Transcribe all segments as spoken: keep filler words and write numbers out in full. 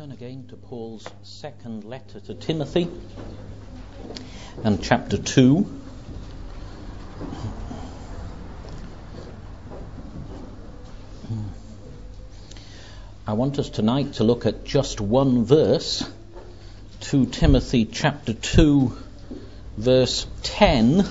turn again to Paul's second letter to Timothy and chapter two. I want us tonight to look at just one verse, Second Timothy chapter two, verse ten.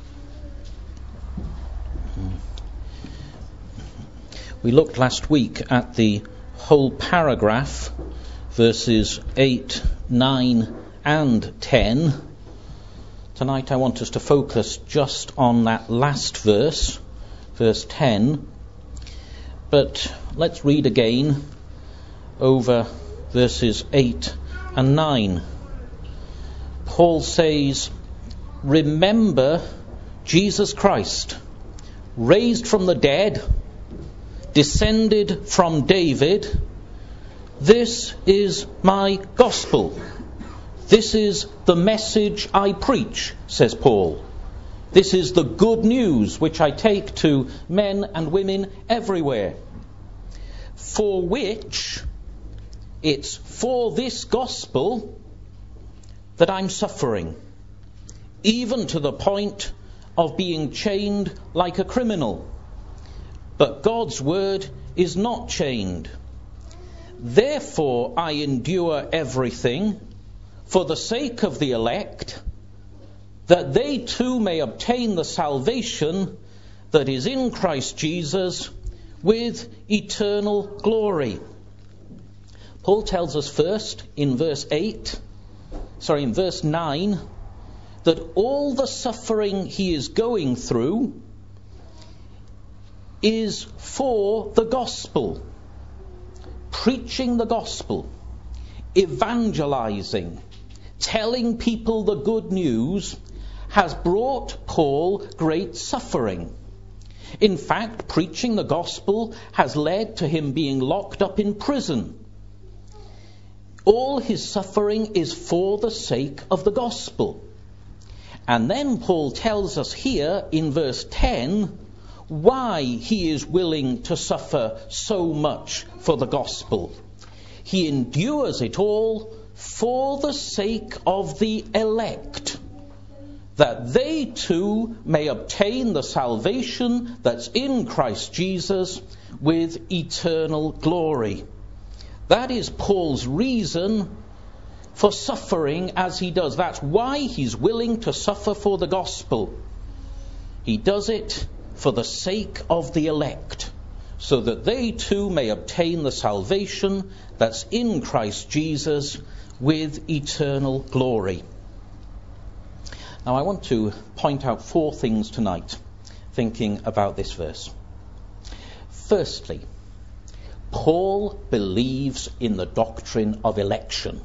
We looked last week at the whole paragraph, verses eight, nine and ten. Tonight I want us to focus just on that last verse, verse ten. But let's read again over verses eight and nine. Paul says, "Remember Jesus Christ, raised from the dead, descended from David. This is my gospel. This is the message I preach," says Paul. "This is the good news which I take to men and women everywhere. For which, it's for this gospel that I'm suffering, even to the point of being chained like a criminal. But God's word is not chained. Therefore I endure everything for the sake of the elect, that they too may obtain the salvation that is in Christ Jesus with eternal glory." Paul tells us first in verse eight, sorry, in verse nine, that all the suffering he is going through is for the gospel. Preaching the gospel, evangelizing, telling people the good news has brought Paul great suffering. In fact, preaching the gospel has led to him being locked up in prison. All his suffering is for the sake of the gospel. And then Paul tells us here in verse ten why he is willing to suffer so much for the gospel. He endures it all for the sake of the elect, that they too may obtain the salvation that's in Christ Jesus with eternal glory. That is Paul's reason for suffering as he does. That's why he's willing to suffer for the gospel. He does it for the sake of the elect, so that they too may obtain the salvation that's in Christ Jesus with eternal glory. Now I want to point out four things tonight, thinking about this verse. Firstly, Paul believes in the doctrine of election.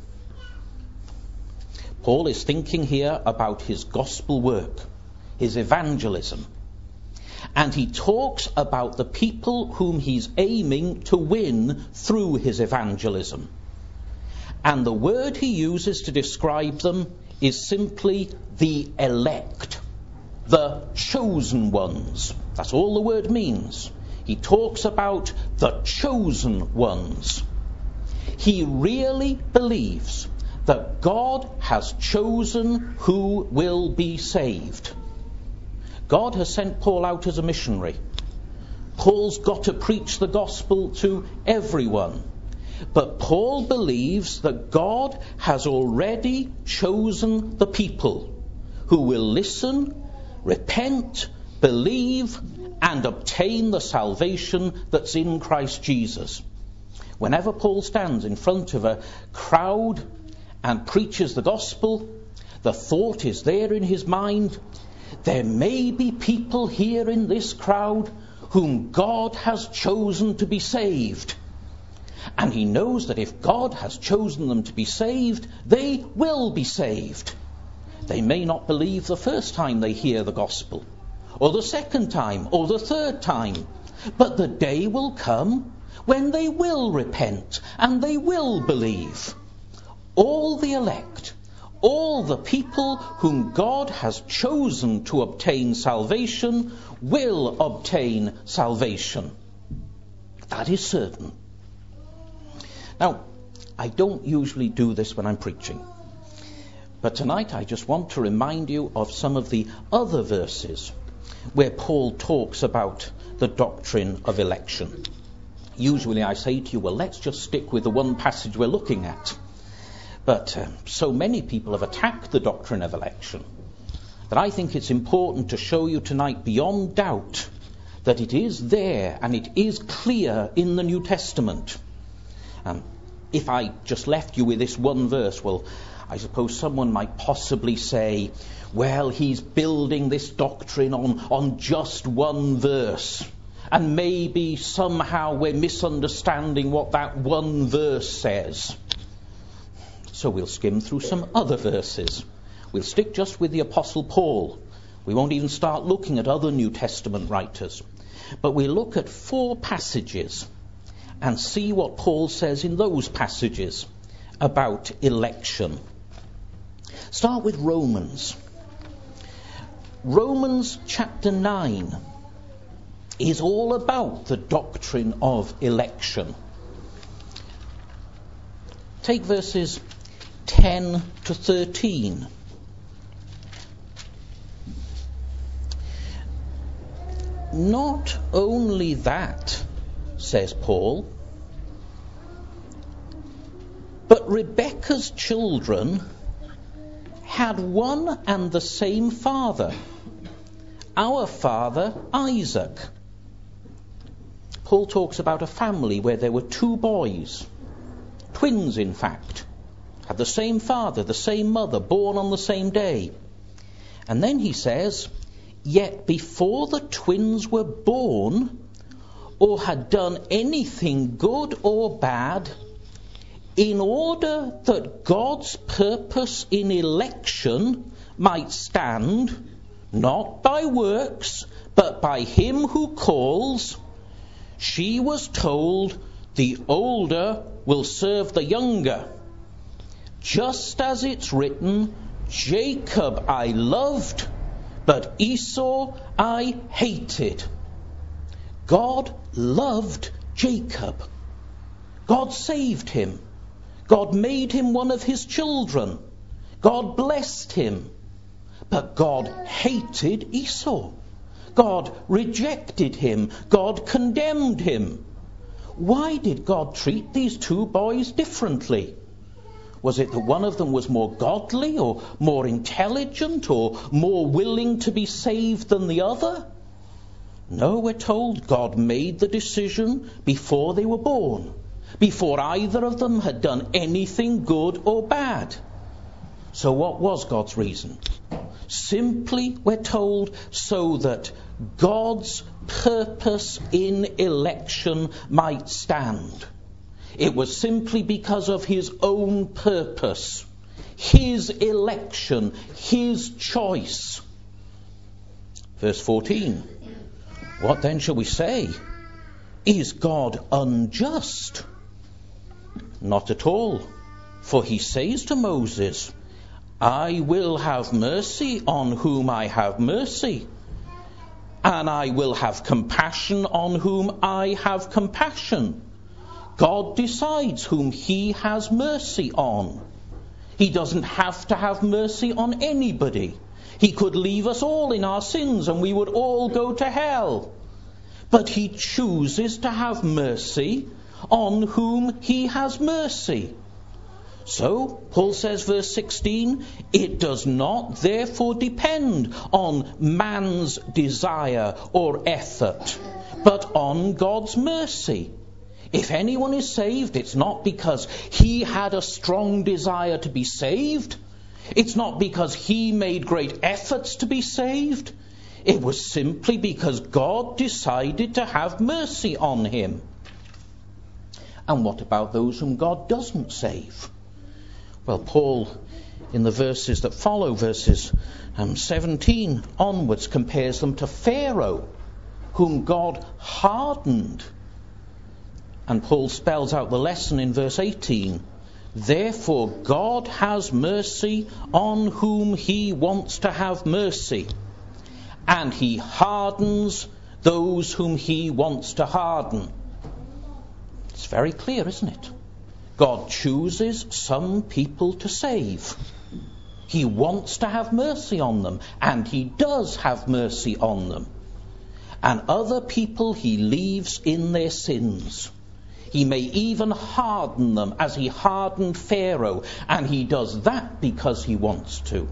Paul is thinking here about his gospel work, his evangelism. And he talks about the people whom he's aiming to win through his evangelism. And the word he uses to describe them is simply the elect, the chosen ones. That's all the word means. He talks about the chosen ones. He really believes that God has chosen who will be saved. God has sent Paul out as a missionary. Paul's got to preach the gospel to everyone. But Paul believes that God has already chosen the people who will listen, repent, believe, and obtain the salvation that's in Christ Jesus. Whenever Paul stands in front of a crowd and preaches the gospel, the thought is there in his mind, there may be people here in this crowd whom God has chosen to be saved. And he knows that if God has chosen them to be saved, they will be saved. They may not believe the first time they hear the gospel, or the second time, or the third time. But the day will come when they will repent and they will believe. All the elect, all the people whom God has chosen to obtain salvation will obtain salvation. That is certain. Now, I don't usually do this when I'm preaching. But tonight I just want to remind you of some of the other verses where Paul talks about the doctrine of election. Usually I say to you, well, let's just stick with the one passage we're looking at. But uh, so many people have attacked the doctrine of election that I think it's important to show you tonight beyond doubt that it is there and it is clear in the New Testament. Um, if I just left you with this one verse, well, I suppose someone might possibly say, well, he's building this doctrine on, on just one verse. And maybe somehow we're misunderstanding what that one verse says. So we'll skim through some other verses. We'll stick just with the Apostle Paul. We won't even start looking at other New Testament writers. But we'll look at four passages and see what Paul says in those passages about election. Start with Romans. Romans chapter nine is all about the doctrine of election. Take verses ten to thirteen. Not only that, says Paul, but Rebekah's children had one and the same father, our father Isaac. Paul talks about a family where there were two boys, twins in fact, had the same father, the same mother, born on the same day. And then he says, yet before the twins were born or had done anything good or bad, in order that God's purpose in election might stand, not by works, but by him who calls, she was told, the older will serve the younger. Just as it's written, Jacob I loved, but Esau I hated. God loved Jacob. God saved him. God made him one of his children. God blessed him. But God hated Esau. God rejected him. God condemned him. Why did God treat these two boys differently? Was it that one of them was more godly or more intelligent or more willing to be saved than the other? No, we're told God made the decision before they were born, before either of them had done anything good or bad. So what was God's reason? Simply, we're told, so that God's purpose in election might stand. It was simply because of his own purpose, his election, his choice. Verse fourteen. What then shall we say? Is God unjust? Not at all. For he says to Moses, I will have mercy on whom I have mercy, and I will have compassion on whom I have compassion. God decides whom he has mercy on. He doesn't have to have mercy on anybody. He could leave us all in our sins and we would all go to hell. But he chooses to have mercy on whom he has mercy. So, Paul says, verse sixteen, it does not therefore depend on man's desire or effort, but on God's mercy. If anyone is saved, it's not because he had a strong desire to be saved. It's not because he made great efforts to be saved. It was simply because God decided to have mercy on him. And what about those whom God doesn't save? Well, Paul, in the verses that follow, verses um, seventeen onwards, compares them to Pharaoh, whom God hardened. And Paul spells out the lesson in verse eighteen. Therefore God has mercy on whom he wants to have mercy, and he hardens those whom he wants to harden. It's very clear, isn't it? God chooses some people to save. He wants to have mercy on them, and he does have mercy on them. And other people he leaves in their sins. He may even harden them as he hardened Pharaoh, and he does that because he wants to.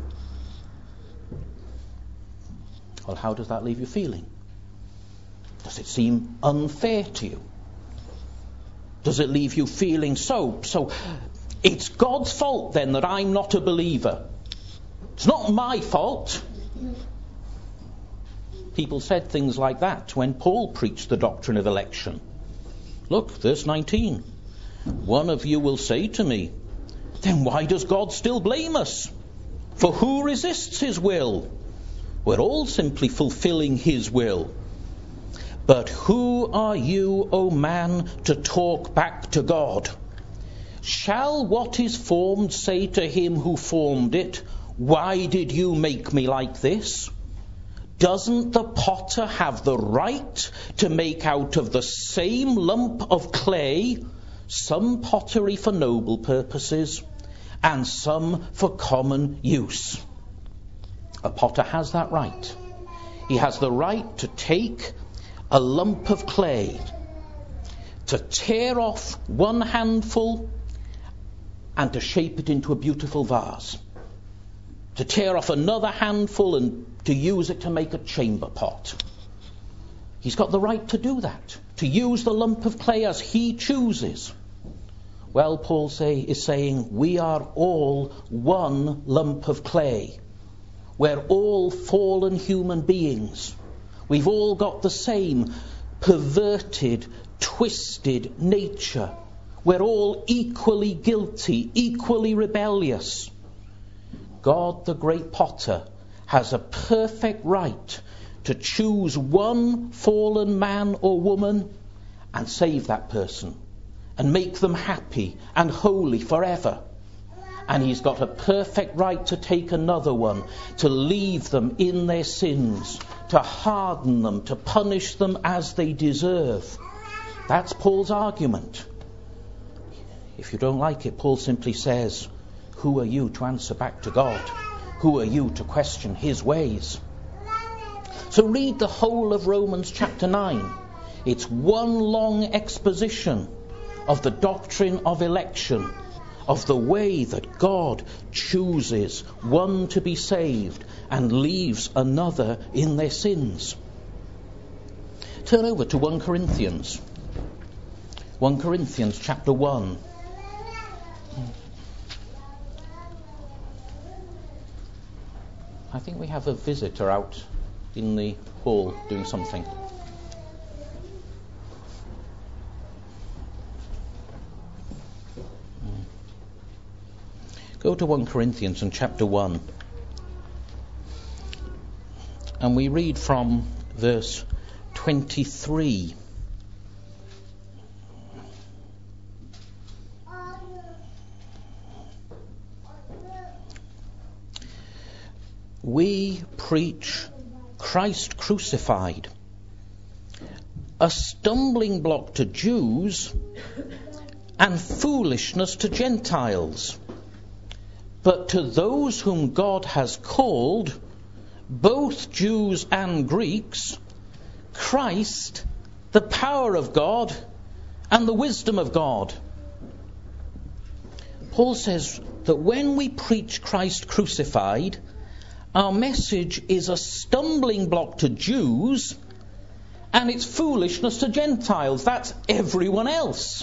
Well, how does that leave you feeling? Does it seem unfair to you? Does it leave you feeling so, so it's God's fault then that I'm not a believer? It's not my fault. People said things like that when Paul preached the doctrine of election. Look, verse nineteen. One of you will say to me, then why does God still blame us? For who resists his will? We're all simply fulfilling his will. But who are you, O man, to talk back to God? Shall what is formed say to him who formed it, why did you make me like this? Doesn't the potter have the right to make out of the same lump of clay some pottery for noble purposes and some for common use? A potter has that right. He has the right to take a lump of clay, to tear off one handful and to shape it into a beautiful vase, to tear off another handful and to use it to make a chamber pot. He's got the right to do that, to use the lump of clay as he chooses. Well, Paul say, is saying we are all one lump of clay. We're all fallen human beings. We've all got the same perverted, twisted nature. We're all equally guilty, equally rebellious. God, the great potter, has a perfect right to choose one fallen man or woman and save that person and make them happy and holy forever. And he's got a perfect right to take another one, to leave them in their sins, to harden them, to punish them as they deserve. That's Paul's argument. If you don't like it, Paul simply says, who are you to answer back to God? Who are you to question his ways? So read the whole of Romans chapter nine. It's one long exposition of the doctrine of election, of the way that God chooses one to be saved and leaves another in their sins. Turn over to First Corinthians. First Corinthians chapter one. I think we have a visitor out in the hall doing something. Go to First Corinthians and chapter one. And we read from verse twenty-three. We preach Christ crucified, a stumbling block to Jews and foolishness to Gentiles. But to those whom God has called, both Jews and Greeks, Christ, the power of God and the wisdom of God. Paul says that when we preach Christ crucified, our message is a stumbling block to Jews and it's foolishness to Gentiles. That's everyone else.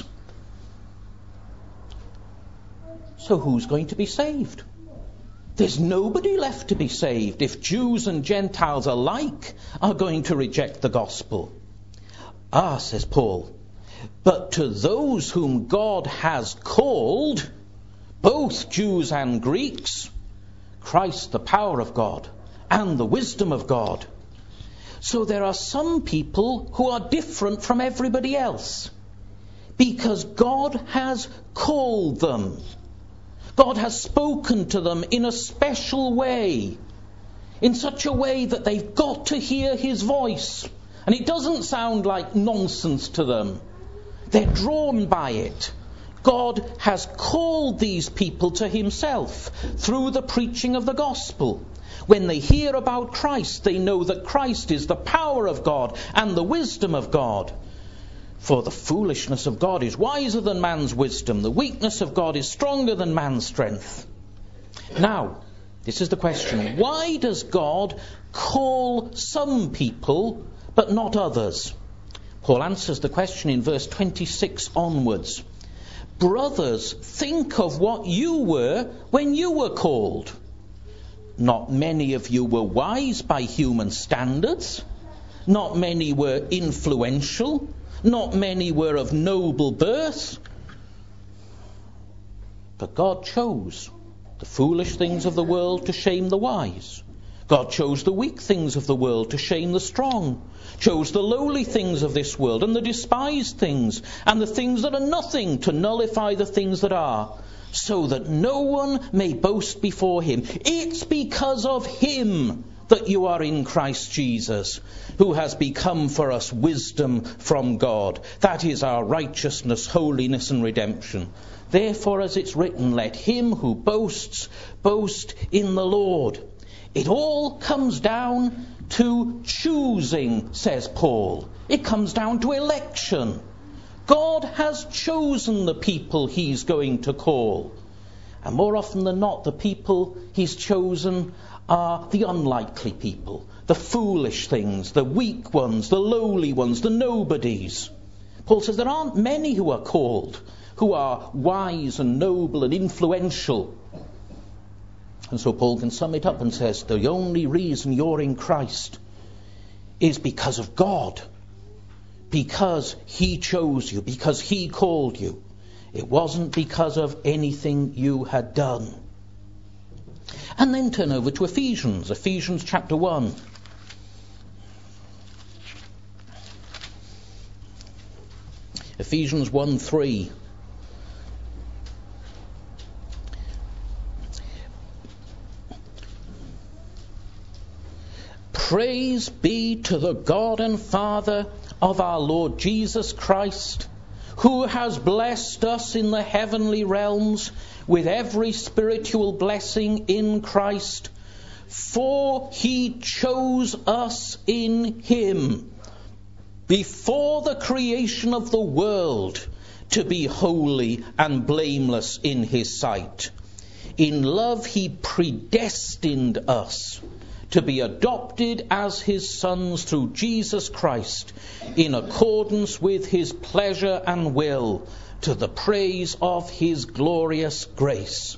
So who's going to be saved? There's nobody left to be saved if Jews and Gentiles alike are going to reject the gospel. Ah, says Paul, but to those whom God has called, both Jews and Greeks, Christ, the power of God and the wisdom of God. So there are some people who are different from everybody else because God has called them. God has spoken to them in a special way, in such a way that they've got to hear his voice. And it doesn't sound like nonsense to them. They're drawn by it. God has called these people to himself through the preaching of the gospel. When they hear about Christ, they know that Christ is the power of God and the wisdom of God. For the foolishness of God is wiser than man's wisdom. The weakness of God is stronger than man's strength. Now, this is the question. Why does God call some people but not others? Paul answers the question in verse twenty-six onwards. Brothers, think of what you were when you were called. Not many of you were wise by human standards. Not many were influential. Not many were of noble birth. But God chose the foolish things of the world to shame the wise. God chose the weak things of the world to shame the strong, chose the lowly things of this world and the despised things and the things that are nothing to nullify the things that are, so that no one may boast before him. It's because of him that you are in Christ Jesus, who has become for us wisdom from God. That is our righteousness, holiness and redemption. Therefore, as it's written, let him who boasts, boast in the Lord. It all comes down to choosing, says Paul. It comes down to election. God has chosen the people he's going to call. And more often than not, the people he's chosen are the unlikely people, the foolish things, the weak ones, the lowly ones, the nobodies. Paul says there aren't many who are called, who are wise and noble and influential. And so Paul can sum it up and says, the only reason you're in Christ is because of God. Because he chose you, because he called you. It wasn't because of anything you had done. And then turn over to Ephesians, Ephesians chapter one. Ephesians one three. Praise be to the God and Father of our Lord Jesus Christ, who has blessed us in the heavenly realms with every spiritual blessing in Christ. For he chose us in him before the creation of the world to be holy and blameless in his sight. In love he predestined us to be adopted as his sons through Jesus Christ, in accordance with his pleasure and will, to the praise of his glorious grace.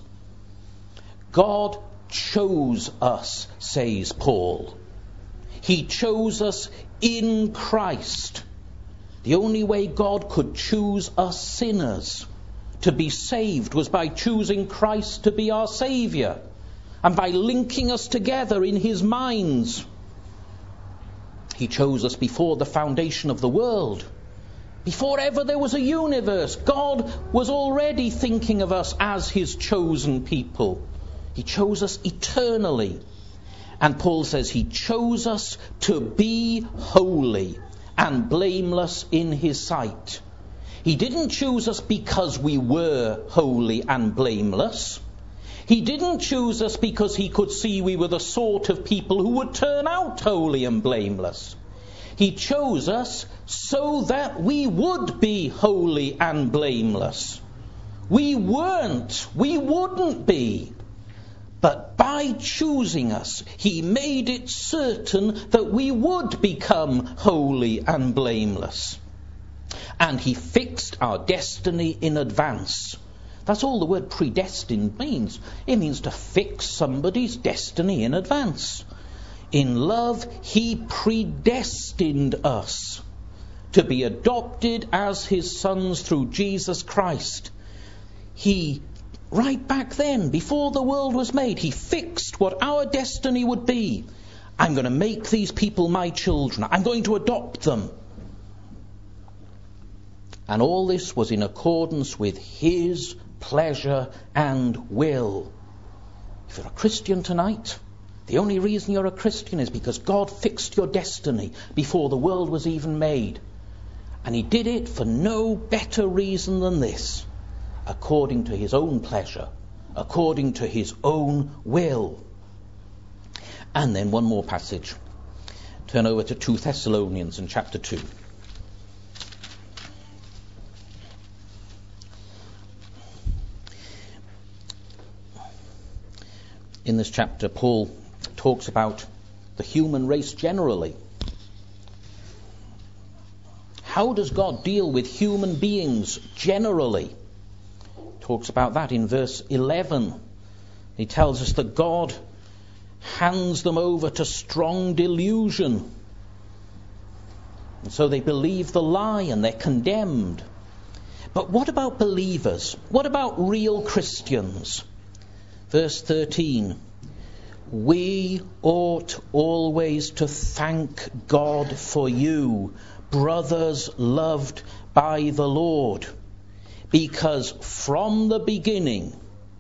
God chose us, says Paul. He chose us in Christ. The only way God could choose us sinners to be saved was by choosing Christ to be our Saviour, and by linking us together in his minds. He chose us before the foundation of the world. Before ever there was a universe, God was already thinking of us as his chosen people. He chose us eternally. And Paul says he chose us to be holy and blameless in his sight. He didn't choose us because we were holy and blameless. He didn't choose us because he could see we were the sort of people who would turn out holy and blameless. He chose us so that we would be holy and blameless. We weren't, we wouldn't be. But by choosing us, he made it certain that we would become holy and blameless. And he fixed our destiny in advance. That's all the word predestined means. It means to fix somebody's destiny in advance. In love, he predestined us to be adopted as his sons through Jesus Christ. He, right back then, before the world was made, he fixed what our destiny would be. I'm going to make these people my children. I'm going to adopt them. And all this was in accordance with his pleasure and will. If you're a Christian tonight, the only reason you're a Christian is because God fixed your destiny before the world was even made. And he did it for no better reason than this. according to his own pleasure, according to his own will. And then one more passage. Turn over to Second Thessalonians in chapter two. In this chapter, Paul talks about the human race generally. How does God deal with human beings generally? Talks about that in verse eleven. He tells us that God hands them over to strong delusion. And so they believe the lie and they're condemned. But what about believers? What about real Christians? Verse thirteen. We ought always to thank God for you, brothers loved by the Lord, because from the beginning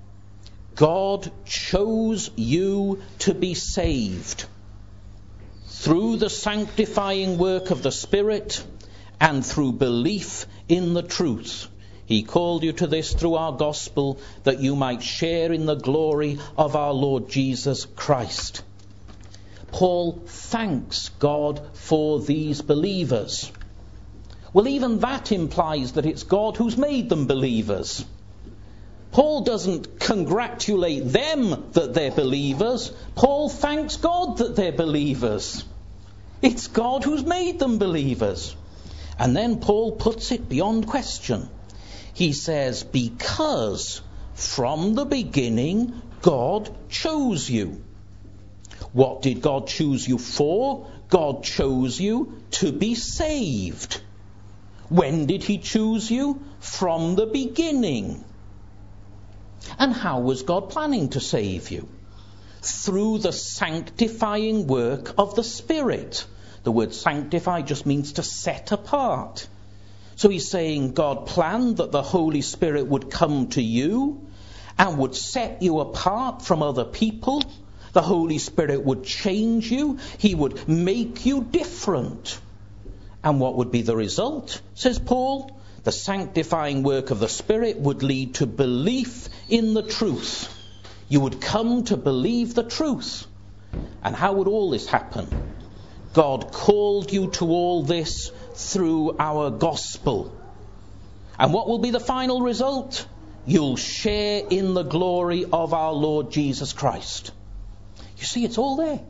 God chose you to be saved through the sanctifying work of the Spirit and through belief in the truth. He called you to this through our gospel, that you might share in the glory of our Lord Jesus Christ. Paul thanks God for these believers. Well, even that implies that it's God who's made them believers. Paul doesn't congratulate them that they're believers. Paul thanks God that they're believers. It's God who's made them believers. And then Paul puts it beyond question. He says, because from the beginning God chose you. What did God choose you for? God chose you to be saved. When did he choose you? From the beginning. And how was God planning to save you? Through the sanctifying work of the Spirit. The word sanctify just means to set apart. So he's saying God planned that the Holy Spirit would come to you and would set you apart from other people. The Holy Spirit would change you. He would make you different. And what would be the result, says Paul? The sanctifying work of the Spirit would lead to belief in the truth. You would come to believe the truth. And how would all this happen? God called you to all this through our gospel. And what will be the final result? You'll share in the glory of our Lord Jesus Christ. You see, it's all there.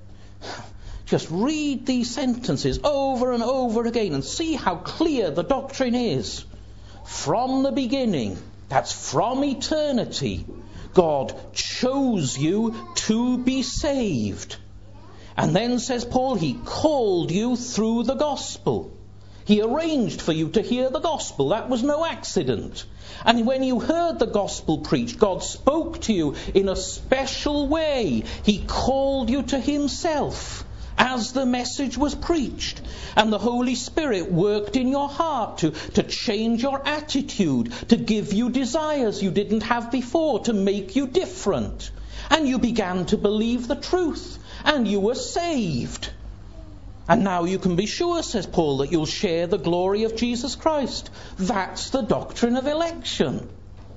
Just read these sentences over and over again and see how clear the doctrine is. From the beginning, that's from eternity, God chose you to be saved. And then, says Paul, he called you through the gospel. He arranged for you to hear the gospel. That was no accident. And when you heard the gospel preached, God spoke to you in a special way. He called you to himself as the message was preached. And the Holy Spirit worked in your heart to, to change your attitude, to give you desires you didn't have before, to make you different. And you began to believe the truth. And you were saved. And now you can be sure, says Paul, that you'll share the glory of Jesus Christ. That's the doctrine of election.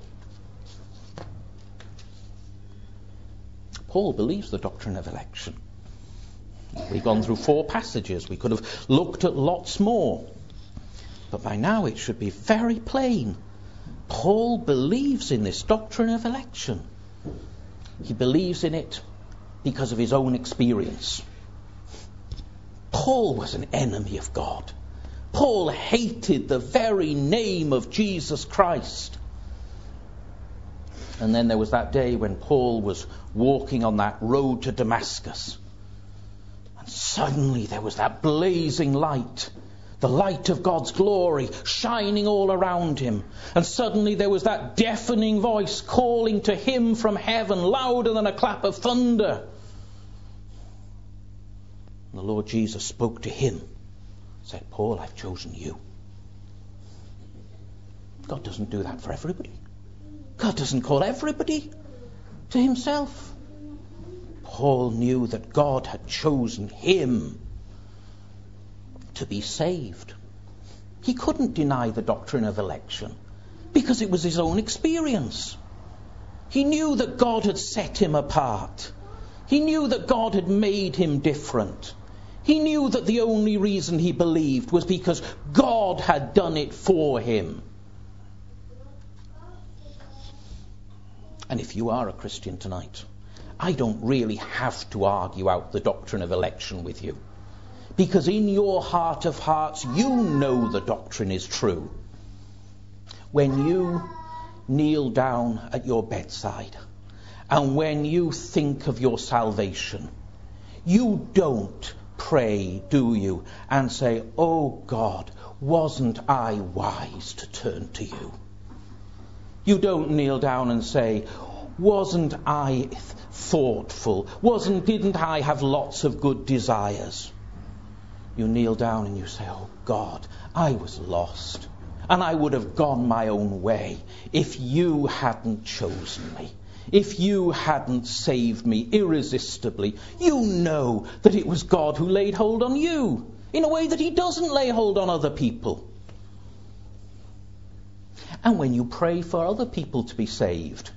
Paul believes the doctrine of election. We've gone through four passages. We could have looked at lots more. But by now it should be very plain. Paul believes in this doctrine of election. He believes in it because of his own experience. Paul was an enemy of God. Paul hated the very name of Jesus Christ. And then there was that day when Paul was walking on that road to Damascus. And suddenly there was that blazing light, the light of God's glory shining all around him. And suddenly there was that deafening voice calling to him from heaven, louder than a clap of thunder. And the Lord Jesus spoke to him, said, Paul, I've chosen you. God doesn't do that for everybody. God doesn't call everybody to himself. Paul knew that God had chosen him to be saved. He couldn't deny the doctrine of election. Because it was his own experience. He knew that God had set him apart. He knew that God had made him different. He knew that the only reason he believed was because God had done it for him. And if you are a Christian tonight, I don't really have to argue out the doctrine of election with you. Because in your heart of hearts, you know the doctrine is true. When you kneel down at your bedside, and when you think of your salvation, you don't pray, do you, and say, "Oh God, wasn't I wise to turn to you?" You don't kneel down and say, "Wasn't I thoughtful? Wasn't, didn't I have lots of good desires?" You kneel down and you say, "Oh God, I was lost, and I would have gone my own way if you hadn't chosen me. If you hadn't saved me irresistibly." You know that it was God who laid hold on you in a way that he doesn't lay hold on other people. And when you pray for other people to be saved,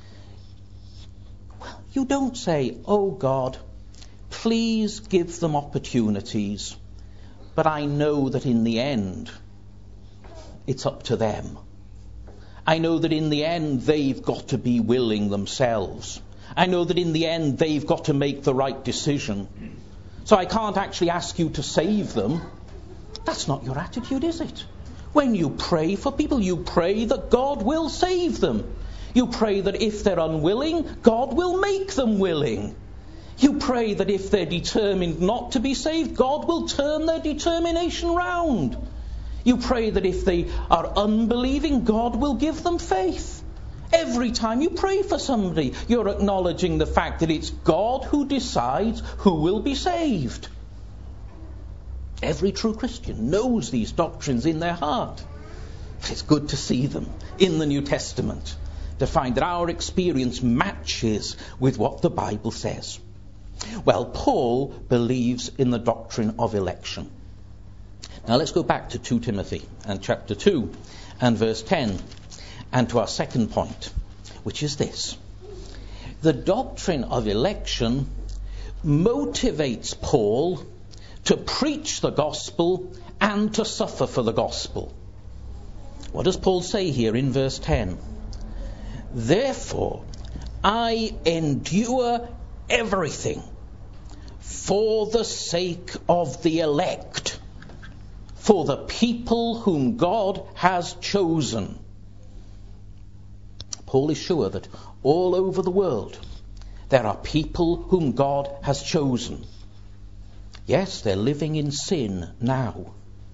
well, you don't say, "Oh God, please give them opportunities, but I know that in the end, it's up to them. I know that in the end, they've got to be willing themselves. I know that in the end, they've got to make the right decision. So I can't actually ask you to save them." That's not your attitude, is it? When you pray for people, you pray that God will save them. You pray that if they're unwilling, God will make them willing. You pray that if they're determined not to be saved, God will turn their determination round. You pray that if they are unbelieving, God will give them faith. Every time you pray for somebody, you're acknowledging the fact that it's God who decides who will be saved. Every true Christian knows these doctrines in their heart. It's good to see them in the New Testament, to find that our experience matches with what the Bible says. Well, Paul believes in the doctrine of election. Now let's go back to Second Timothy and chapter two and verse ten, and to our second point, which is this. The doctrine of election motivates Paul to preach the gospel and to suffer for the gospel. What does Paul say here in verse ten? "Therefore, I endure everything for the sake of the elect, for the people whom God has chosen." Paul is sure that all over the world there are people whom God has chosen. Yes, they're living in sin now.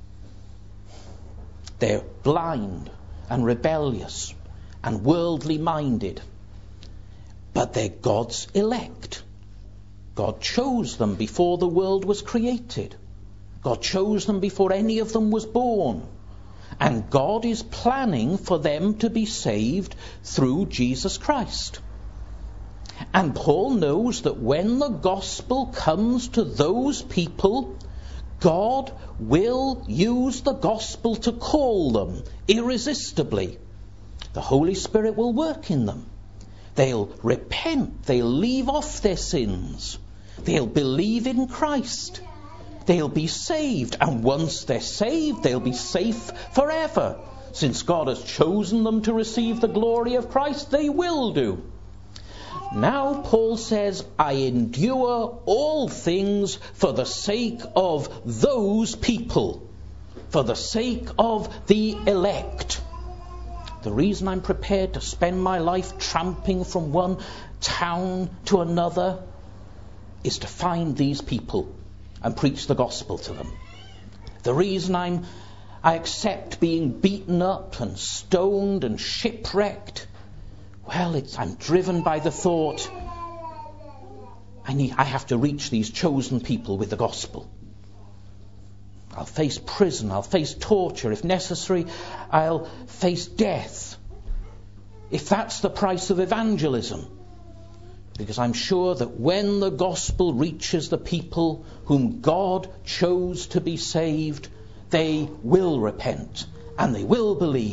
They're blind and rebellious and worldly minded. But they're God's elect. God chose them before the world was created. God chose them before any of them was born. And God is planning for them to be saved through Jesus Christ. And Paul knows that when the gospel comes to those people, God will use the gospel to call them irresistibly. The Holy Spirit will work in them. They'll repent. They'll leave off their sins. They'll believe in Christ. They'll be saved. And once they're saved, they'll be safe forever. Since God has chosen them to receive the glory of Christ, they will do. Now Paul says, "I endure all things for the sake of those people, for the sake of the elect." The reason I'm prepared to spend my life tramping from one town to another is to find these people and preach the gospel to them. The reason I'm, I accept being beaten up and stoned and shipwrecked, well, it's, I'm driven by the thought, I need, I have to reach these chosen people with the gospel. I'll face prison, I'll face torture. If necessary, I'll face death. If that's the price of evangelism. Because I'm sure that when the gospel reaches the people whom God chose to be saved, they will repent and they will believe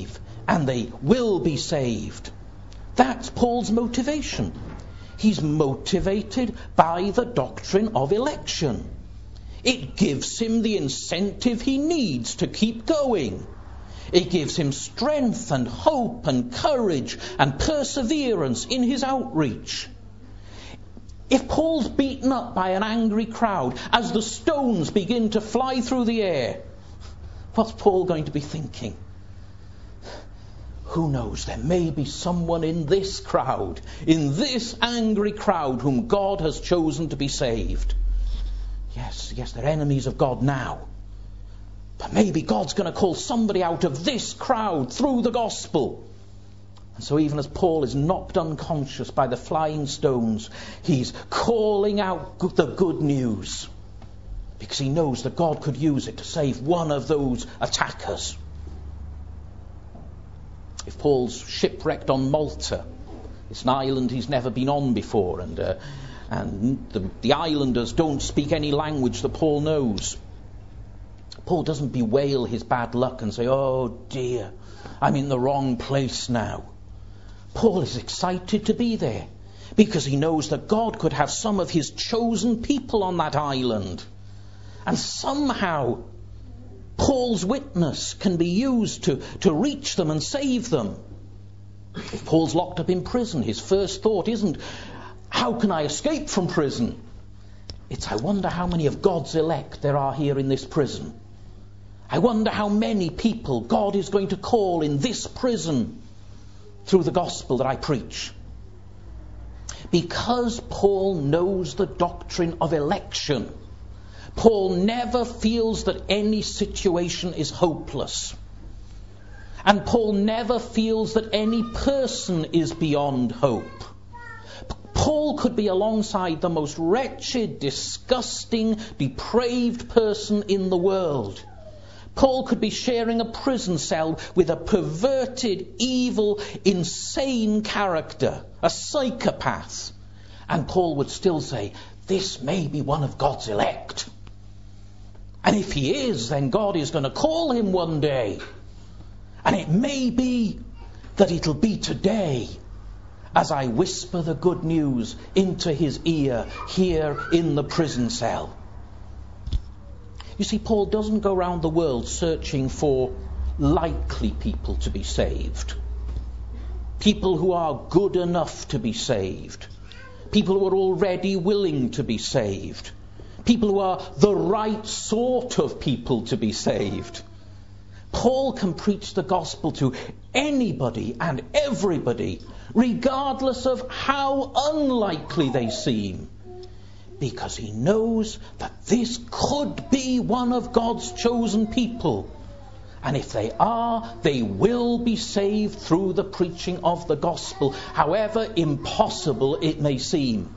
and they will be saved. That's Paul's motivation. He's motivated by the doctrine of election. It gives him the incentive he needs to keep going. It gives him strength and hope and courage and perseverance in his outreach. If Paul's beaten up by an angry crowd as the stones begin to fly through the air, what's Paul going to be thinking? Who knows, there may be someone in this crowd, in this angry crowd, whom God has chosen to be saved. Yes, yes, they're enemies of God now. But maybe God's going to call somebody out of this crowd through the gospel. And so even as Paul is knocked unconscious by the flying stones, he's calling out the good news, because he knows that God could use it to save one of those attackers. If Paul's shipwrecked on Malta, it's an island he's never been on before, and uh, and the, the islanders don't speak any language that Paul knows. Paul doesn't bewail his bad luck and say, "Oh dear, I'm in the wrong place now." Paul is excited to be there because he knows that God could have some of his chosen people on that island. And somehow Paul's witness can be used to, to reach them and save them. If Paul's locked up in prison, his first thought isn't, how can I escape from prison? It's, I wonder how many of God's elect there are here in this prison. I wonder how many people God is going to call in this prison through the gospel that I preach. Because Paul knows the doctrine of election, Paul never feels that any situation is hopeless. And Paul never feels that any person is beyond hope. Paul could be alongside the most wretched, disgusting, depraved person in the world. Paul could be sharing a prison cell with a perverted, evil, insane character, a psychopath. And Paul would still say, this may be one of God's elect. And if he is, then God is going to call him one day. And it may be that it'll be today, as I whisper the good news into his ear here in the prison cell. You see, Paul doesn't go around the world searching for likely people to be saved. People who are good enough to be saved. People who are already willing to be saved. People who are the right sort of people to be saved. Paul can preach the gospel to anybody and everybody, regardless of how unlikely they seem, because he knows that this could be one of God's chosen people. And if they are, they will be saved through the preaching of the gospel, however impossible it may seem.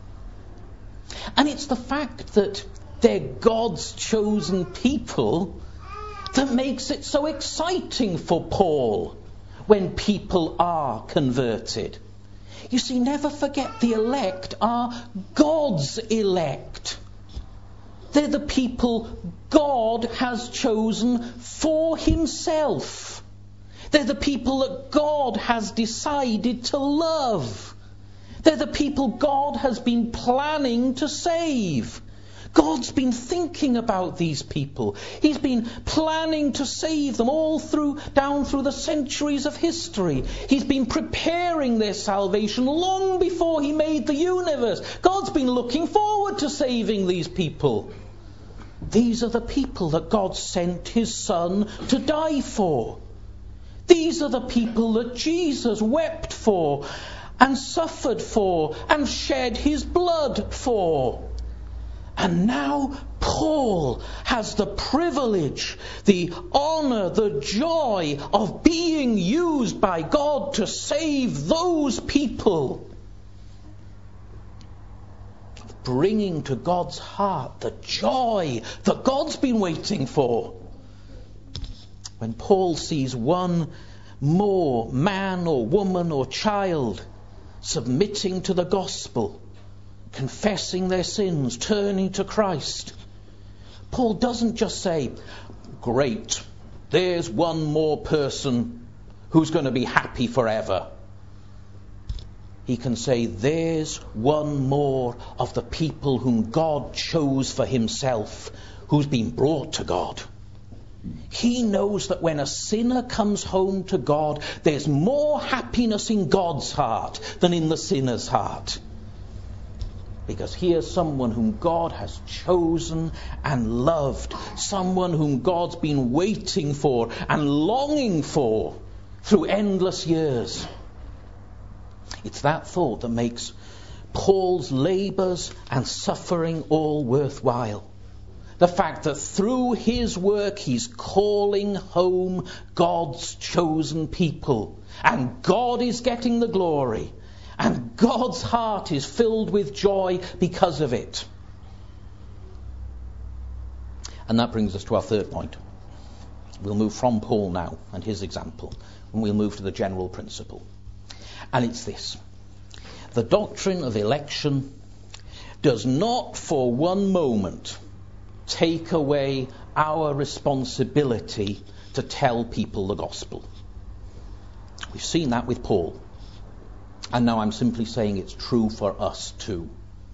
And it's the fact that they're God's chosen people that makes it so exciting for Paul when people are converted. You see, never forget, the elect are God's elect. They're the people God has chosen for himself. They're the people that God has decided to love. They're the people God has been planning to save. God's been thinking about these people. He's been planning to save them all through, down through the centuries of history. He's been preparing their salvation long before he made the universe. God's been looking forward to saving these people. These are the people that God sent his Son to die for. These are the people that Jesus wept for and suffered for and shed his blood for. And now Paul has the privilege, the honour, the joy of being used by God to save those people. Of bringing to God's heart the joy that God's been waiting for. When Paul sees one more man or woman or child submitting to the gospel, confessing their sins, turning to Christ, Paul doesn't just say, great, there's one more person who's going to be happy forever. He can say, there's one more of the people whom God chose for himself, who's been brought to God. He knows that when a sinner comes home to God, there's more happiness in God's heart than in the sinner's heart. Because here's someone whom God has chosen and loved, someone whom God's been waiting for and longing for through endless years. It's that thought that makes Paul's labours and suffering all worthwhile. The fact that through his work he's calling home God's chosen people. And God is getting the glory. And God's heart is filled with joy because of it. And that brings us to our third point. We'll move from Paul now and his example. And we'll move to the general principle. And it's this. The doctrine of election does not for one moment take away our responsibility to tell people the gospel. We've seen that with Paul. And now I'm simply saying it's true for us too.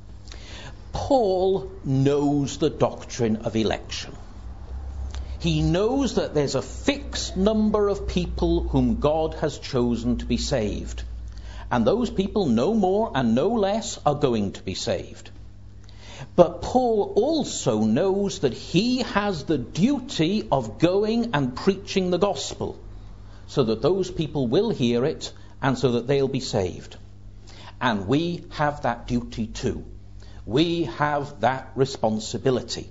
Paul knows the doctrine of election. He knows that there's a fixed number of people whom God has chosen to be saved. And those people, no more and no less, are going to be saved. But Paul also knows that he has the duty of going and preaching the gospel, so that those people will hear it and so that they'll be saved. And we have that duty too. We have that responsibility.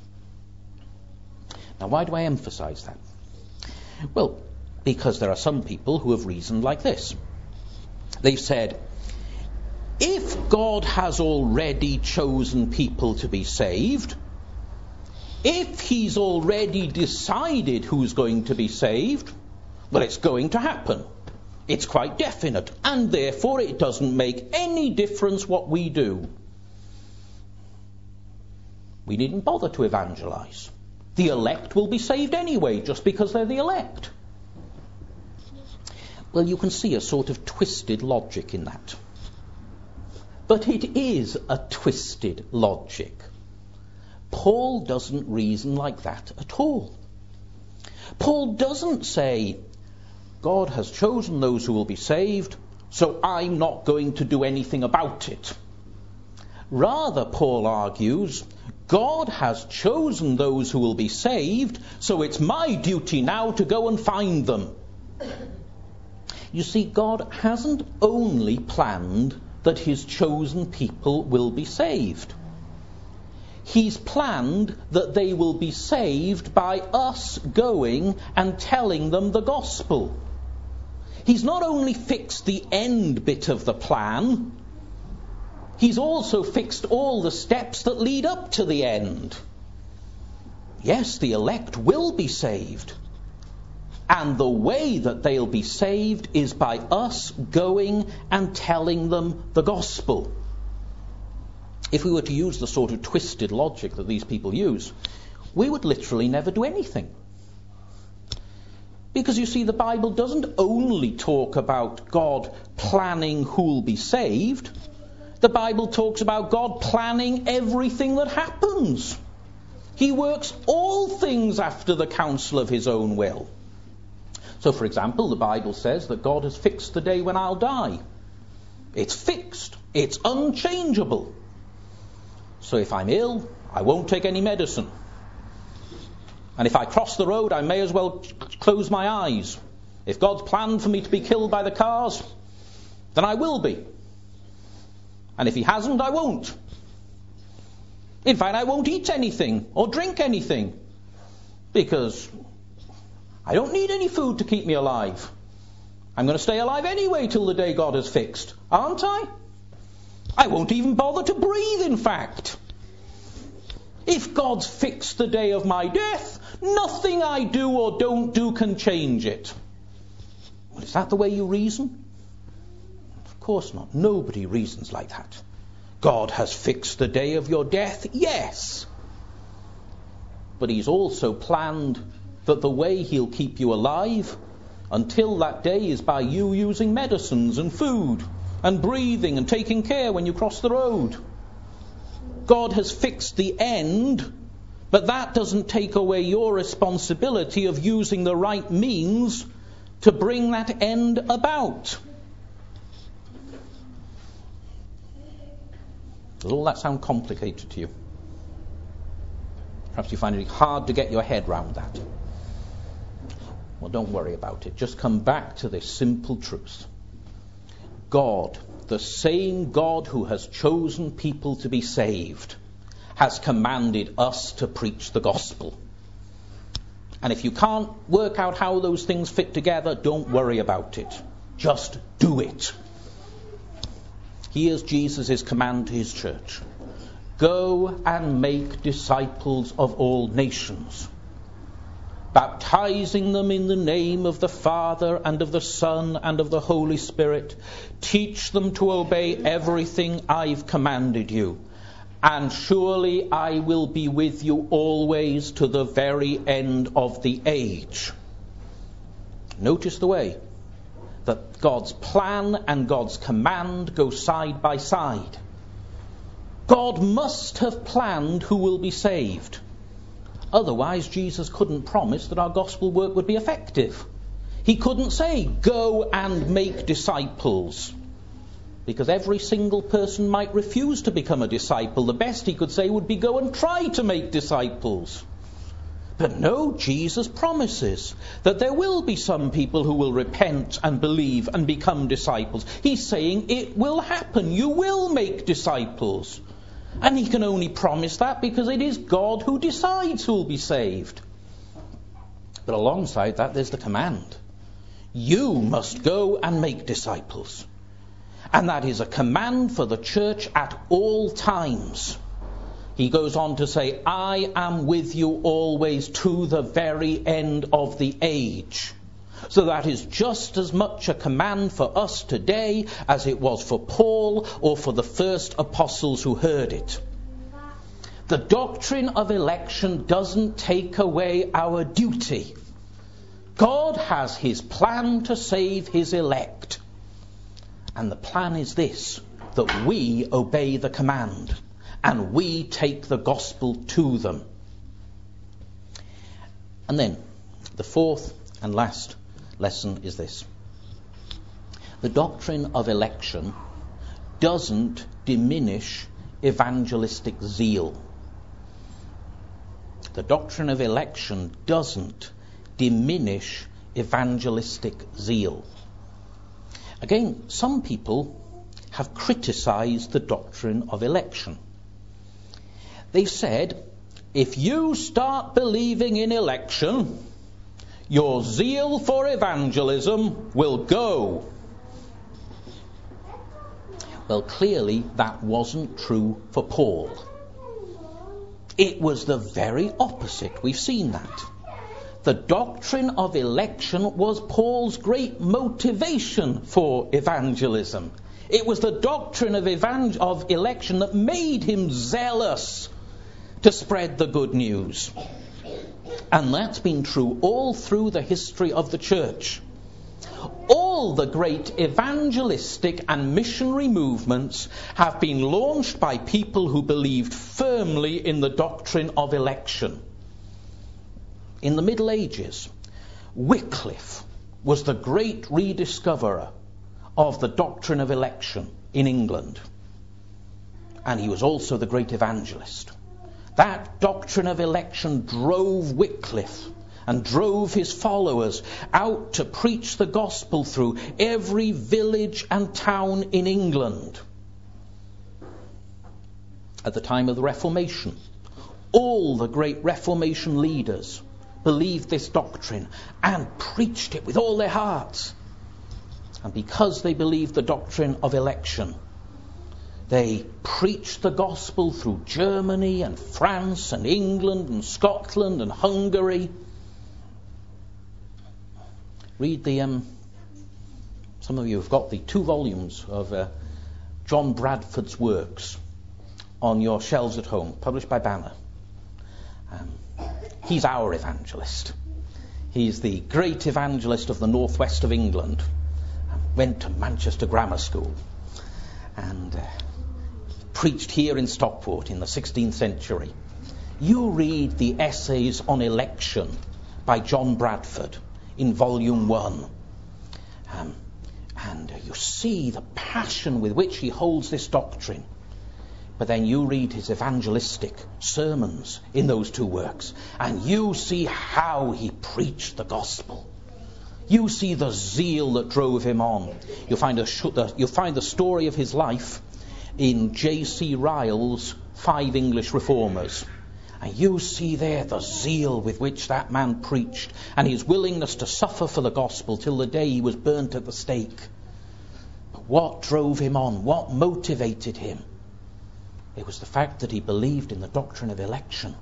Now, why do I emphasize that? Well, because there are some people who have reasoned like this. They've said, if God has already chosen people to be saved, if he's already decided who's going to be saved, well, it's going to happen. It's quite definite, and therefore it doesn't make any difference what we do. We needn't bother to evangelize. The elect will be saved anyway, just because they're the elect. Well, you can see a sort of twisted logic in that. But it is a twisted logic. Paul doesn't reason like that at all. Paul doesn't say, God has chosen those who will be saved, so I'm not going to do anything about it. Rather, Paul argues, God has chosen those who will be saved, so it's my duty now to go and find them. You see, God hasn't only planned that his chosen people will be saved. He's planned that they will be saved by us going and telling them the gospel. He's not only fixed the end bit of the plan, he's also fixed all the steps that lead up to the end. Yes, the elect will be saved. And the way that they'll be saved is by us going and telling them the gospel. If we were to use the sort of twisted logic that these people use, we would literally never do anything. Because you see, the Bible doesn't only talk about God planning who'll be saved. The Bible talks about God planning everything that happens. He works all things after the counsel of his own will. So, for example, the Bible says that God has fixed the day when I'll die. It's fixed. It's unchangeable. So if I'm ill, I won't take any medicine. And if I cross the road, I may as well close my eyes. If God's planned for me to be killed by the cars, then I will be. And if he hasn't, I won't. In fact, I won't eat anything or drink anything, because I don't need any food to keep me alive. I'm going to stay alive anyway till the day God has fixed, aren't I? I won't even bother to breathe, in fact. If God's fixed the day of my death, nothing I do or don't do can change it. Well, is that the way you reason? Of course not. Nobody reasons like that. God has fixed the day of your death, yes. But he's also planned that the way he'll keep you alive until that day is by you using medicines and food and breathing and taking care when you cross the road. God has fixed the end, but that doesn't take away your responsibility of using the right means to bring that end about. Does all that sound complicated to you? Perhaps you find it hard to get your head round that. Well, don't worry about it. Just come back to this simple truth. God, the same God who has chosen people to be saved, has commanded us to preach the gospel. And if you can't work out how those things fit together, don't worry about it. Just do it. Here's Jesus' command to his church. Go and make disciples of all nations, baptizing them in the name of the Father and of the Son and of the Holy Spirit. Teach them to obey everything I've commanded you. And surely I will be with you always to the very end of the age. Notice the way that God's plan and God's command go side by side. God must have planned who will be saved. Otherwise, Jesus couldn't promise that our gospel work would be effective. He couldn't say, go and make disciples, because every single person might refuse to become a disciple. The best he could say would be, go and try to make disciples. But no, Jesus promises that there will be some people who will repent and believe and become disciples. He's saying it will happen. You will make disciples. And he can only promise that because it is God who decides who will be saved. But alongside that, there's the command. You must go and make disciples. And that is a command for the church at all times. He goes on to say, I am with you always to the very end of the age. So that is just as much a command for us today as it was for Paul or for the first apostles who heard it. The doctrine of election doesn't take away our duty. God has his plan to save his elect. And the plan is this, that we obey the command and we take the gospel to them. And then the fourth and last lesson is this. The doctrine of election doesn't diminish evangelistic zeal. The doctrine of election doesn't diminish evangelistic zeal. Again, some people have criticized the doctrine of election. They said, if you start believing in election, your zeal for evangelism will go. Well, clearly that wasn't true for Paul. It was the very opposite. We've seen that. The doctrine of election was Paul's great motivation for evangelism. It was the doctrine of, evangel- of election that made him zealous to spread the good news. And that's been true all through the history of the church. All the great evangelistic and missionary movements have been launched by people who believed firmly in the doctrine of election. In the Middle Ages, Wycliffe was the great rediscoverer of the doctrine of election in England. And he was also the great evangelist. That doctrine of election drove Wycliffe and drove his followers out to preach the gospel through every village and town in England. At the time of the Reformation, all the great Reformation leaders believed this doctrine and preached it with all their hearts. And because they believed the doctrine of election, they preached the gospel through Germany and France and England and Scotland and Hungary. Read the, um, some of you have got the two volumes of uh, John Bradford's works on your shelves at home, published by Banner. Um, he's our evangelist. He's the great evangelist of the northwest of England. Went to Manchester Grammar School and uh, preached here in Stockport in the sixteenth century. You read the Essays on Election by John Bradford in volume one. Um, and uh, you see the passion with which he holds this doctrine. But then you read his evangelistic sermons in those two works, and you see how he preached the gospel. You see the zeal that drove him on. You'll find, a, you'll find the story of his life in J C Ryle's Five English Reformers. And you see there the zeal with which that man preached, and his willingness to suffer for the gospel till the day he was burnt at the stake. But what drove him on? What motivated him? It was the fact that he believed in the doctrine of election.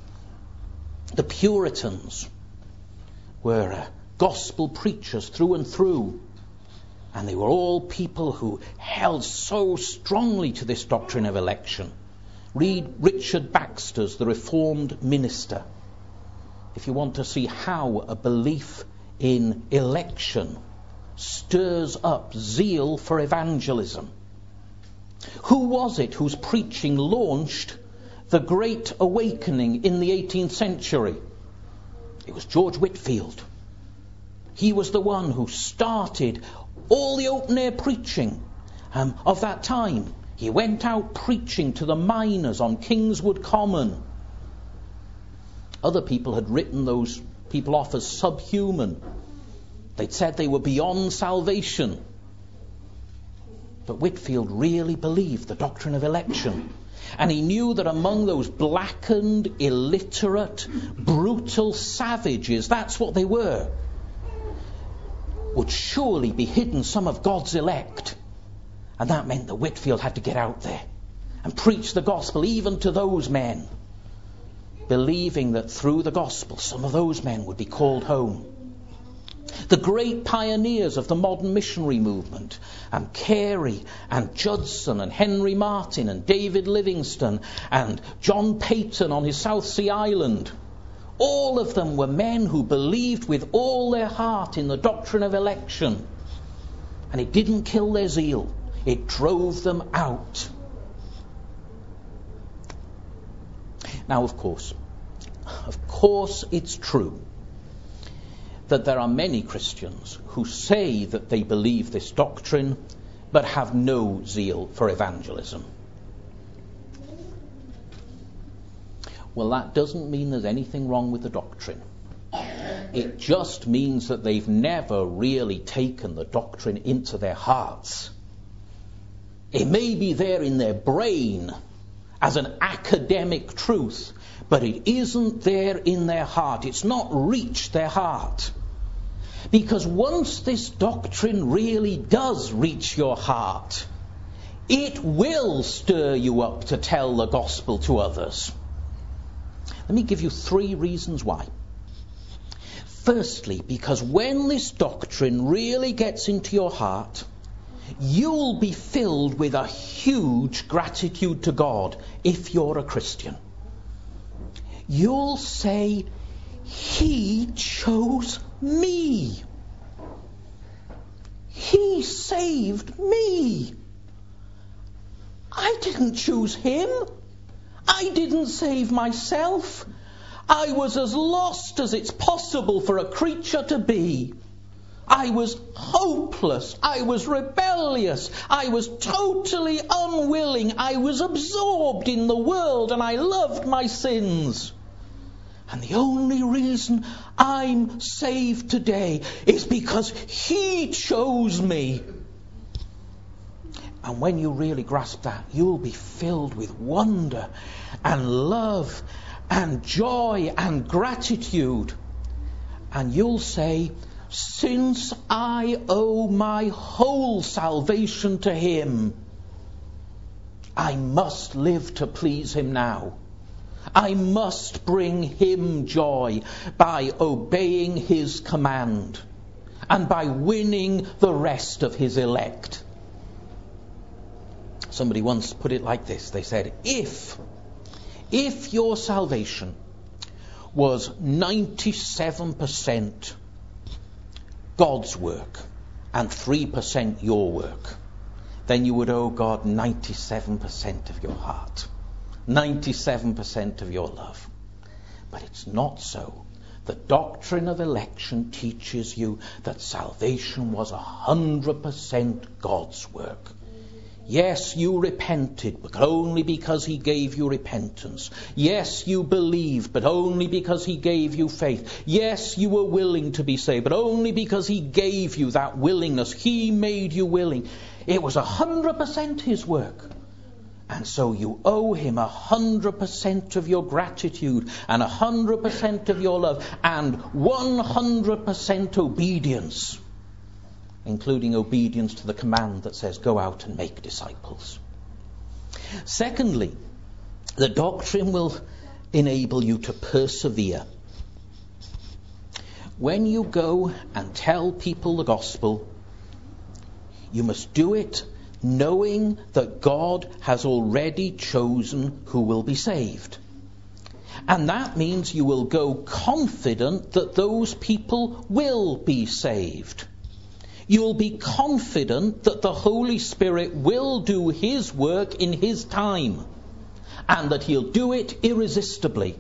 The Puritans were uh, gospel preachers through and through, and they were all people who held so strongly to this doctrine of election. Read Richard Baxter's The Reformed Minister if you want to see how a belief in election stirs up zeal for evangelism. Who was it whose preaching launched the Great Awakening in the eighteenth century? It was George Whitefield. He was the one who started all the open-air preaching um, of that time. He went out preaching to the miners on Kingswood Common. Other people had written those people off as subhuman. They'd said they were beyond salvation. But Whitefield really believed the doctrine of election. And he knew that among those blackened, illiterate, brutal savages, that's what they were, would surely be hidden some of God's elect. And that meant that Whitefield had to get out there and preach the gospel even to those men, believing that through the gospel some of those men would be called home. The great pioneers of the modern missionary movement, and um, Carey and Judson and Henry Martin and David Livingstone and John Peyton on his South Sea Island, all of them were men who believed with all their heart in the doctrine of election. And it didn't kill their zeal. It drove them out. Now, of course, of course it's true that there are many Christians who say that they believe this doctrine but have no zeal for evangelism. Well, that doesn't mean there's anything wrong with the doctrine. It just means that they've never really taken the doctrine into their hearts. It may be there in their brain as an academic truth, but it isn't there in their heart. It's not reached their heart. Because once this doctrine really does reach your heart, it will stir you up to tell the gospel to others. Let me give you three reasons why. Firstly, because when this doctrine really gets into your heart, you'll be filled with a huge gratitude to God if you're a Christian. You'll say, He chose me. He saved me. I didn't choose Him. I didn't save myself. I was as lost as it's possible for a creature to be. I was hopeless. I was rebellious. I was totally unwilling. I was absorbed in the world, and I loved my sins. And the only reason I'm saved today is because He chose me. And when you really grasp that, you'll be filled with wonder and love and joy and gratitude. And you'll say, since I owe my whole salvation to Him, I must live to please Him now. I must bring Him joy by obeying His command and by winning the rest of His elect. Somebody once put it like this. They said, if, if your salvation was ninety-seven percent God's work and three percent your work, then you would owe God ninety-seven percent of your heart, ninety-seven percent of your love. But it's not so. The doctrine of election teaches you that salvation was one hundred percent God's work. Yes, you repented, but only because he gave you repentance. Yes, you believed, but only because he gave you faith. Yes, you were willing to be saved, but only because he gave you that willingness. He made you willing. It was one hundred percent his work. And so you owe him one hundred percent of your gratitude and one hundred percent of your love and one hundred percent obedience, including obedience to the command that says, go out and make disciples. Secondly, the doctrine will enable you to persevere. When you go and tell people the gospel, you must do it knowing that God has already chosen who will be saved. And that means you will go confident that those people will be saved. You'll be confident that the Holy Spirit will do his work in his time, and that he'll do it irresistibly.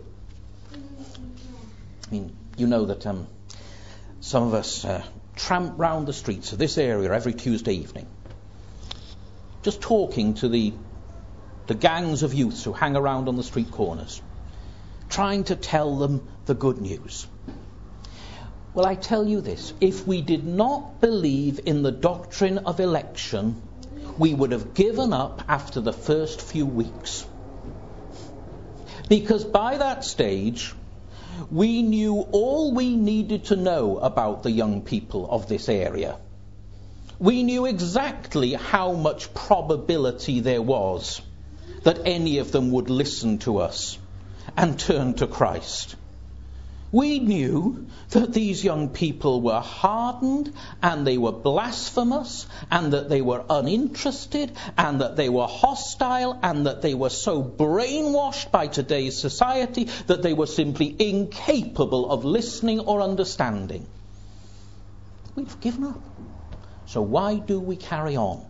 I mean, you know that um, some of us uh, tramp round the streets of this area every Tuesday evening, just talking to the, the gangs of youths who hang around on the street corners, trying to tell them the good news. Well, I tell you this, if we did not believe in the doctrine of election, we would have given up after the first few weeks. Because by that stage, we knew all we needed to know about the young people of this area. We knew exactly how much probability there was that any of them would listen to us and turn to Christ. We knew that these young people were hardened and they were blasphemous and that they were uninterested and that they were hostile and that they were so brainwashed by today's society that they were simply incapable of listening or understanding. We've given up. So why do we carry on?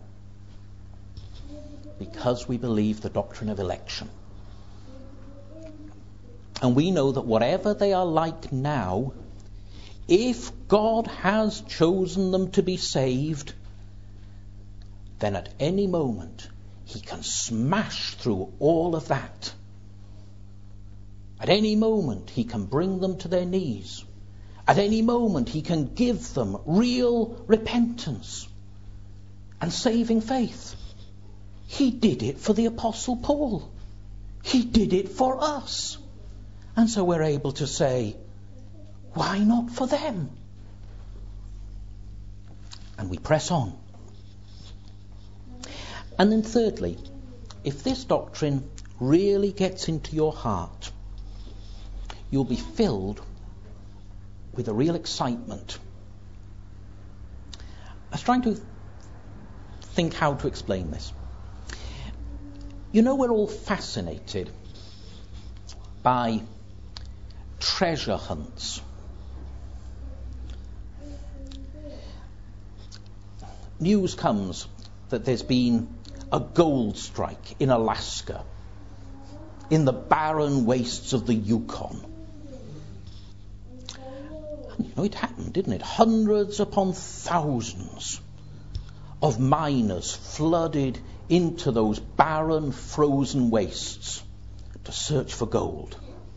Because we believe the doctrine of election. And we know that whatever they are like now, if God has chosen them to be saved, then at any moment he can smash through all of that. At any moment he can bring them to their knees. At any moment he can give them real repentance and saving faith. He did it for the Apostle Paul. He did it for us. And so we're able to say, why not for them? And we press on. And then thirdly, if this doctrine really gets into your heart, you'll be filled with a real excitement. I was trying to think how to explain this. You know, we're all fascinated by treasure hunts. News comes that there's been a gold strike in Alaska, in the barren wastes of the Yukon. And, you know, it happened, didn't it? Hundreds upon thousands of miners flooded into those barren, frozen wastes to search for gold.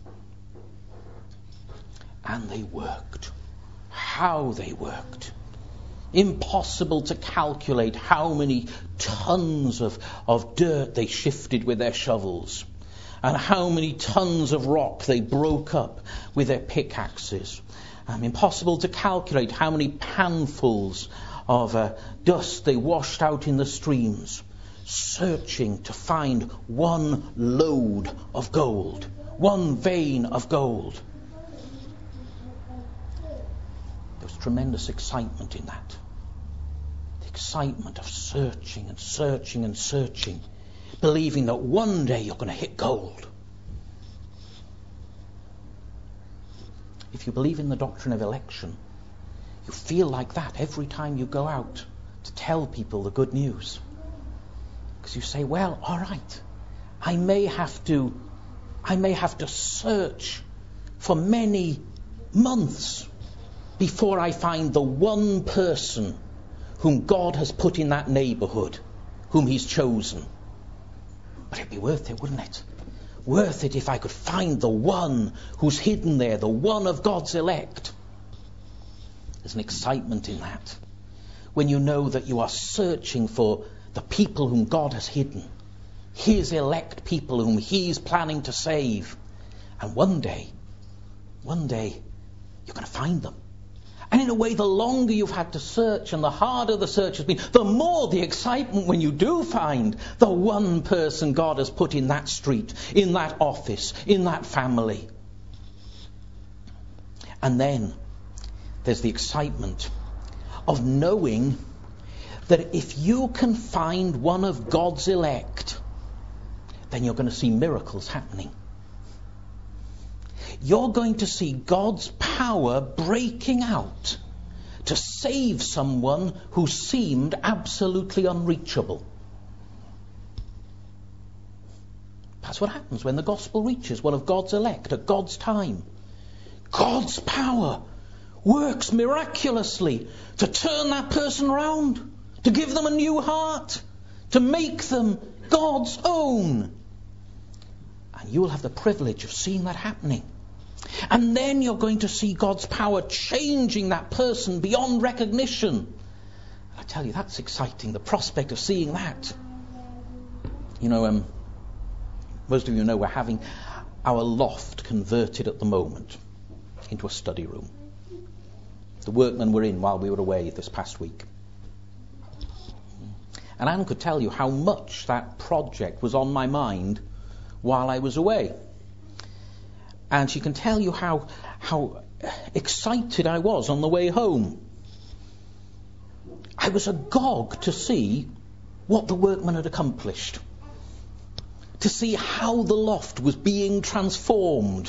And they worked. How they worked. Impossible to calculate how many tons of, of dirt they shifted with their shovels, and how many tons of rock they broke up with their pickaxes. Um, impossible to calculate how many panfuls of uh, dust they washed out in the streams, searching to find one load of gold, one vein of gold. There was tremendous excitement in that. The excitement of searching and searching and searching, believing that one day you're going to hit gold. If you believe in the doctrine of election, you feel like that every time you go out to tell people the good news. Because you say, well, all right, I may have to, I may have to search for many months before I find the one person whom God has put in that neighbourhood, whom he's chosen. But it'd be worth it, wouldn't it? Worth it if I could find the one who's hidden there, the one of God's elect. There's an excitement in that. When you know that you are searching for the people whom God has hidden, his elect people whom he's planning to save. And one day, one day, you're going to find them. And in a way, the longer you've had to search and the harder the search has been, the more the excitement when you do find the one person God has put in that street, in that office, in that family. And then there's the excitement of knowing that if you can find one of God's elect, then you're going to see miracles happening. You're going to see God's power breaking out to save someone who seemed absolutely unreachable. That's what happens when the gospel reaches one of God's elect at God's time. God's power works miraculously to turn that person around, to give them a new heart, to make them God's own. And you will have the privilege of seeing that happening. And then you're going to see God's power changing that person beyond recognition. I tell you, that's exciting, the prospect of seeing that. You know, um, most of you know we're having our loft converted at the moment into a study room. The workmen were in while we were away this past week. And Anne could tell you how much that project was on my mind while I was away. And she can tell you how how excited I was on the way home. I was agog to see what the workmen had accomplished, to see how the loft was being transformed.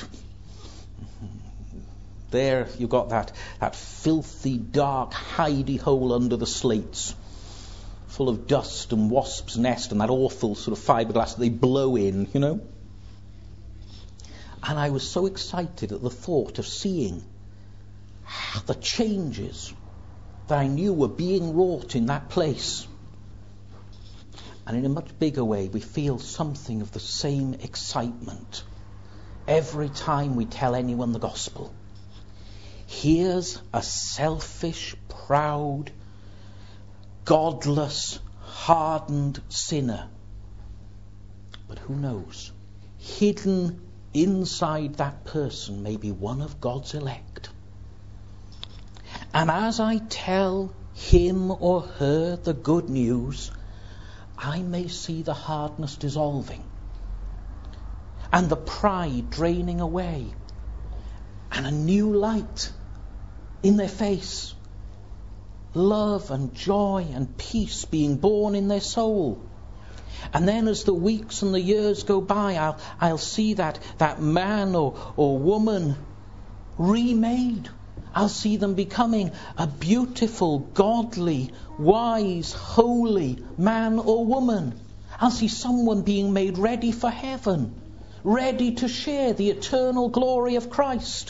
There you've got that, that filthy, dark, hidey hole under the slates, full of dust and wasps' nest and that awful sort of fiberglass that they blow in, you know. And I was so excited at the thought of seeing the changes that I knew were being wrought in that place. And in a much bigger way, we feel something of the same excitement every time we tell anyone the gospel. Here's a selfish, proud, godless, hardened sinner. But who knows? Hidden inside that person may be one of God's elect. And as I tell him or her the good news, I may see the hardness dissolving and the pride draining away and a new light in their face. Love and joy and peace being born in their soul. And then as the weeks and the years go by, I'll, I'll see that, that man or, or woman remade. I'll see them becoming a beautiful, godly, wise, holy man or woman. I'll see someone being made ready for heaven, ready to share the eternal glory of Christ.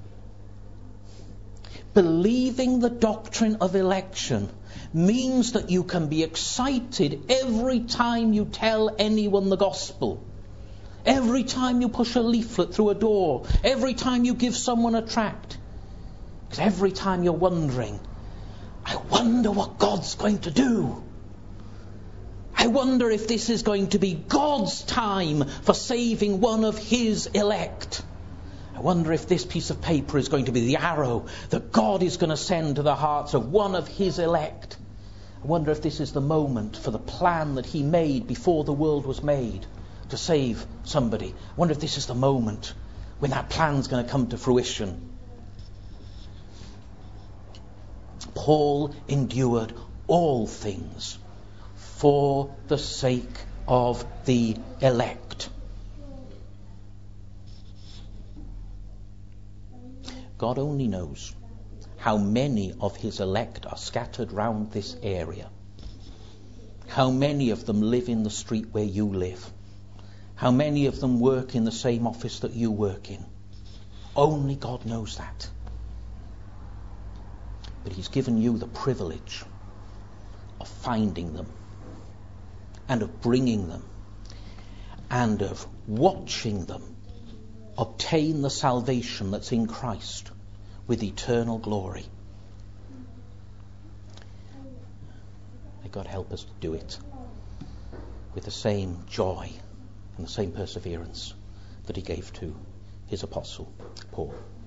Believing the doctrine of election means that you can be excited every time you tell anyone the gospel. Every time you push a leaflet through a door. Every time you give someone a tract. Because every time you're wondering, I wonder what God's going to do. I wonder if this is going to be God's time for saving one of his elect. I wonder if this piece of paper is going to be the arrow that God is going to send to the hearts of one of his elect. I wonder if this is the moment for the plan that he made before the world was made to save somebody. I wonder if this is the moment when that plan's going to come to fruition. Paul endured all things for the sake of the elect. God only knows how many of his elect are scattered round this area. How many of them live in the street where you live. How many of them work in the same office that you work in. Only God knows that. But he's given you the privilege of finding them and of bringing them and of watching them obtain the salvation that's in Christ with eternal glory. May God help us to do it with the same joy and the same perseverance that he gave to his apostle Paul.